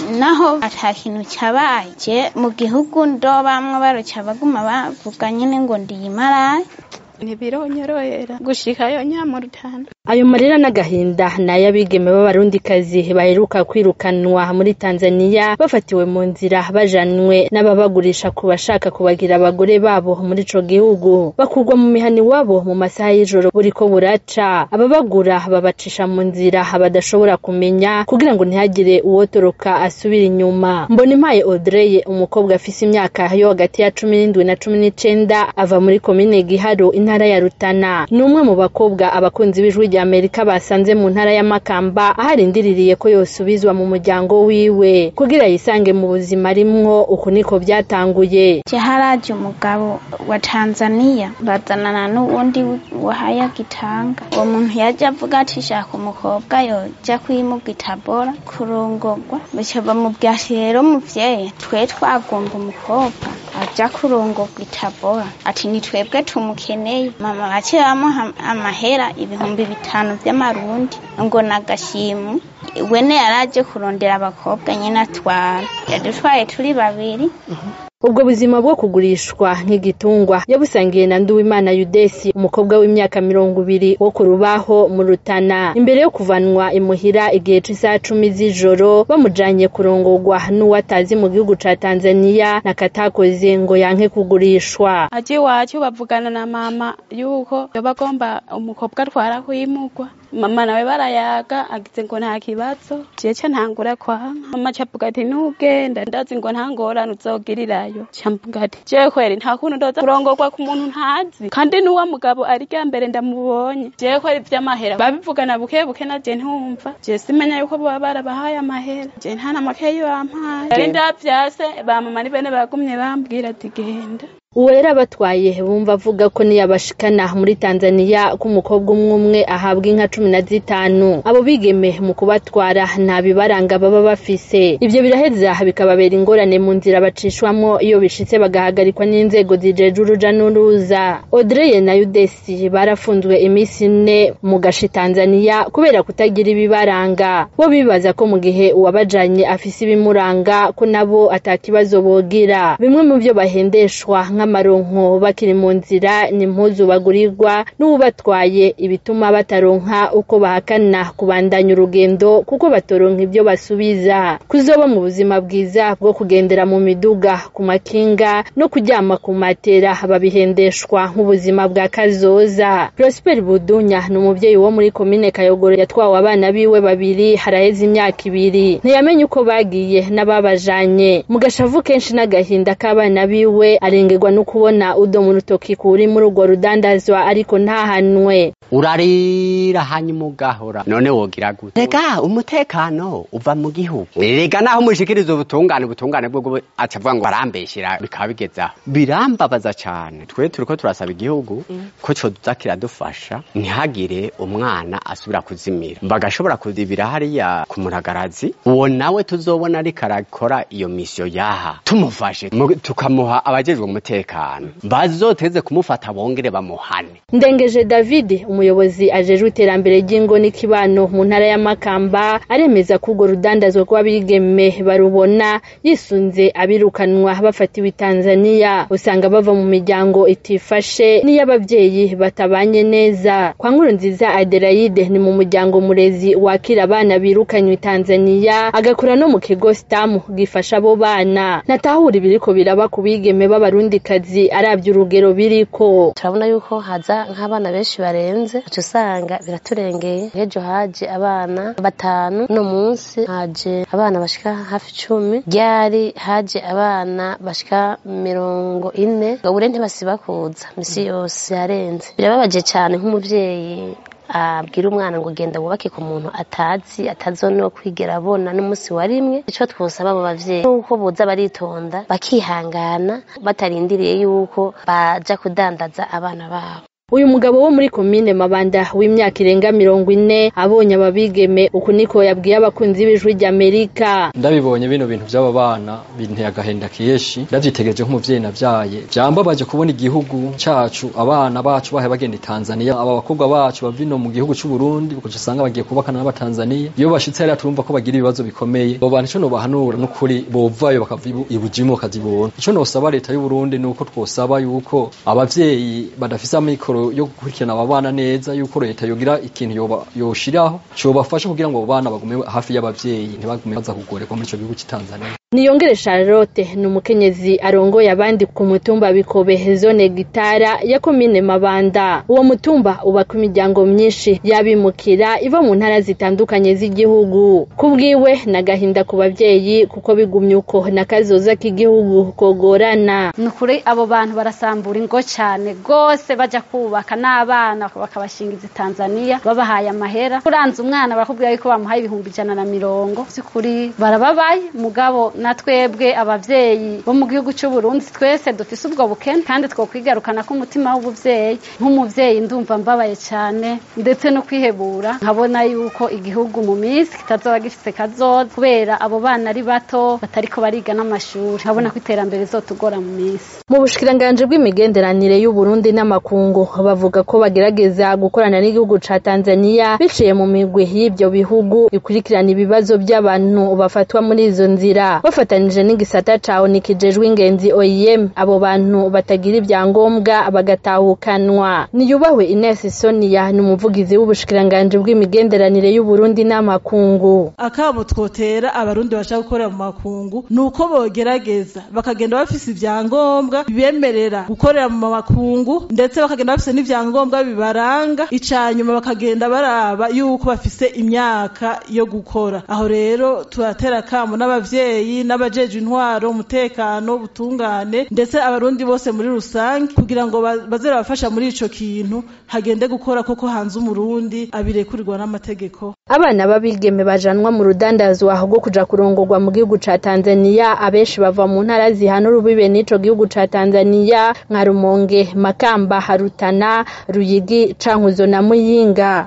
naho ata kintu cyabaye je mu gihugu ndobamwe baruca baguma bavuga nyene ngo ndiyimaraye ntibironyorohera gushikayo nyamurutana. Ayo marira n'agahinda n'ayabigeme b'abarundikazi baheruka kwirukanwa muri Tanzania bafatiwe mu nzira bajanwe n'ababagurisha ku bashaka kubagira abagore babo muri ico gihugu, bakurwa mu mihani wabo mu masaha y'ijoro buriko buraca. Ababagura babacisha mu nzira badashobora kumenya kugira ngo ntihagire uwotoroka asubira inyuma. Mbonimpaye Audrey, umukobwa afise imyaka yo hagati ya 17 na 19, ava muri komine Giharo intara ya Rutana. Numwe mu bakobwa abakunzi b'ijwi rya Amerika basanze mu ntara ya Makamba aharindiririye ko yosubizwa mu muryango wiwe kugira yisange mu buzima arimwo. Uko niko byatanguye. Haraje umugabo wa Tanzania bazanana n'uwundi wahaya Gitanga. Uwo muntu yaje avuga ati shaka umukobwa yoja kwimuga Tabora kurongorwa, baca bamubwira rero muvyeyi twe twagomba umukobwa aja kurongorwa Tabora, ati ni twebwe tumukeneye. Mama baciramwo amahera 5,000 vy'amarundi ngo nagashimu. Wene yaraje kurondera abakobwa nyene atwara, yadutwaye turi babiri. Ubwo buzima bwo kugurishwa nk'igitungwa yabusangiye na Nduwimana Yudesi, umukobwa w'imyaka 20 wo ku Rubaho mu Rutana, imbere yo kuvanwa imuhira igihe c'isaha 10 z'ijoro bamujanye kurongorwa n'uwatazi mu gihugu ca Tanzania nakatakoze ngo yanke kugurishwa. Aje wacu bavugana na mama yuko bagomba umukobwa atwara kwimugwa. Mama nawe barayaga agize ngo nta kibazo, jeje ntangura kwa mama cavuga ati nugenda ndazi ngo ntangorana uzogirirayo. Camvuga ati je kweri nta kuntu ndoza kurongorwa ku muntu ntazi kandi n'uwa mugabo ari rya mbere ndamubonye. Je kweri vy'amahera babivugana buke buke na je ntumva, je simenya yuko baba barabahaye amahera, je nta na makeyo bampaye. Ari ndavyase ba mama ni bene bagumye bambwira ati genda. Uwera batwaye bumva avuga ko niyabashikana muri Tanzania ko umukobwa umwe ahabwa inka 15. Abo bigeme mu kubatwara nta bibaranga baba bafise. Ivyo biraheza bikababera ingorane mu nzira bacishwamo iyo bishitse bagahagarikwa n'inzego zijeje uruja n'uruza. Audrey na Yudesi barafunzwe imisi 4 mu gashi Tanzania kubera kutagira ibibaranga. Bo bibaza ko mu gihe uwabajanye afise ibimuranga ko nabo atakibazo bogira. Bimwe mu byo bahendeshwa nk'amaronko bakiri mu nzira n'impuzu bagurirwa n'ubatwaye, ibituma bataronka uko bahakana kubandanya urugendo kuko batoronka ibyo basubiza. Kuzoba mu buzima bwiza bwo kugendera mu miduga, ku makinga no kuryama ku matera babihendeshwa nk'ubuzima bwa kazoza. Prosper Budunya n'umuvyeyi wo muri komine Kayogoro yatwawe abana biwe babiri haraheze imyaka 2. Ntiyamenye uko bagiye n'ababajanye. Mu gashavu kenshi n'agahinda k'abana biwe arengerwa no kubona udo mu rutoki kuri muri urwo rudandazwa ariko ntahanwe. Urarira hanyuma ugahora none wogira gute? Rega umutekano uva mu gihugu. Rega naho mushikiriza ubutungane bwo acavuga ngo arambeshira bikabigeza. Birambabaza cyane. Twe turiko turasaba igihugu ko cyo duzakira dufasha ntihagire umwana asubira kuzimira. Bagashobora kudibira hariya ku Muragarazi. Uwo nawe tuzobona ari karakora iyo mission yaha. Tumufashe tukamuha abajejwe umutekano. Bazoteze kumufata bongere bamuhane. Ndengeje David, umuyobozi ajejwe iterambere ry'ingo n'ikibano mu ntara ya Makamba, aremeza ko urwo rudandazwa rw'abigeme barubona yisunze abirukanwa bafatiwe Tanzania. Usanga bava mu miryango itifashe n'iy'abavyeyi batabanye neza. Kwa Nkurunziza Adelaide ni mu muryango murezi wakira abana birukanywe Tanzania, agakora no mu kigo STAM gifasha abo bana. Natahura ibiriko biraba ku bigeme b'abarundikazi aravye urugero biriko. Turabona yuko haza nk'abana benshi barenze, usanga biraturengeye. Ejo haje abana 5, no munsi haje abana bashika hafi 10, ryari haje abana bashika 40. Gabure ntibasiba kuza misi yose yarenze. Birababaje cyane nk'umuvyeyi abwira umwana ngo genda wubake ku muntu atazonno kwigera abona n'umunsi wa rimwe. Ico twosaba abo bavyeyi uko boza baritonda bakihangana batarindiriye yuko baja kudandaza abana babo. uyu mugabo wo muri komine Mabanda w'imyaka irenga 40 abonye ababigeme uku niko yabwiye abakunzi b'ijwi ry'Amerika. Ndabibonye bino bintu by'aba bana binteye agahenda kiyeshi, ndavyitegereje nk'umuvyeyi navyaye. Byambabaje kubona igihugu cacu abana bacu bahe bagenda Tanzania, aba bakobwa bacu bavino mu gihugu cy'u Burundi kuko usanga bagiye kubakana n'aba Tanzania. Iyo bashitse ari turumva ko bagira ibibazo bikomeye. Bo bantu cyo no bahanura no kuri bovayo bakavibu ibujimo kazibona. Ico no saba leta y'u Burundi nuko twosaba yuko abavyeyi badafise amikoro yo gukurikirana abana neza, yuko leta yogira ikintu yoshiraho cyo bafasha kugira ngo abana bagume hafi y'abavyeyi ntibagume baza kugorerwa muri ico gihugu cy'Tanzania. Niyongere Charlotte n'umukenyezi arongoye abandi ku mutumba Bikobe zone Gitara ya komine Mabanda. Uwo mutumba uba ku miryango myinshi yabimukira iva mu ntara zitandukanye z'igihugu. Kubwiwe nagahinda ku bavyeyi kuko bigumye uko nakazoza k'igihugu kogorana. Nukuri abo bantu barasambura ingo cyane gose baja kubaka n'abana bakabashingiza Tanzania babahaye amahera. Kuranza umwana barakubwira yuko bamuhaye 150. Sikuri barababaye mugabo natwebwe abavyeyi bo mu gihugu cy'u Burundi twese dufise ubwo bukene kandi twokwigarukana ko umutima w'ubuvyeyi nk'umuvyeyi ndumva mbabaye cyane ndetse no kwihebura nkabona yuko igihugu mu minsi kitazoba gifise kazoza kubera abo bana ari bato batariko bariga n'amashuri nkabona ko iterambere zotugora mu minsi. Mu bushikiranganje bw'imigenderanire y'u Burundi n'amakungu bavuga ko bagerageza gukorana n'igihugu ca Tanzania biciye mu migwi y'ibyo bihugu ikurikirana ibibazo by'abantu bafatwa muri izo nzira bafatanije n'igisata caho nikijejwe ingenzi OIM abo bantu batagira ibyangombwa bagatahukanwa. Niyubahwe Ines Sonia n'umuvugizi w'ubushikiranganje bw'imigenderanire y'u Burundi n'amakungu. Akabo twotera abarundi bashaka gukorera mu makungu nuko bogerageza bakagenda bafise ibyangombwa bibemerera gukorera mu makungu ndetse bakagenda bafise n'ibyangombwa bibaranga icanyuma bakagenda baraba yuko bafise imyaka yo gukora. Aho rero turatera kamo n'abavyeyi n'abajeje intwaro umutekano butungane ndetse abarundi bose muri rusange kugira ngo bazera bafasha muri ico kintu hagende gukora koko hanze umurundi abirekurirwa n'amategeko. Abana babigeme bajanwa mu rudandazwa rwo kuja kurongorwa mu gihugu ca Tanzania abenshi bava mu ntara zihana urubibe n'ico gihugu ca Tanzania nka Rumonge, Makamba, Harutana, Ruyigi, Cankuzo na Muyinga.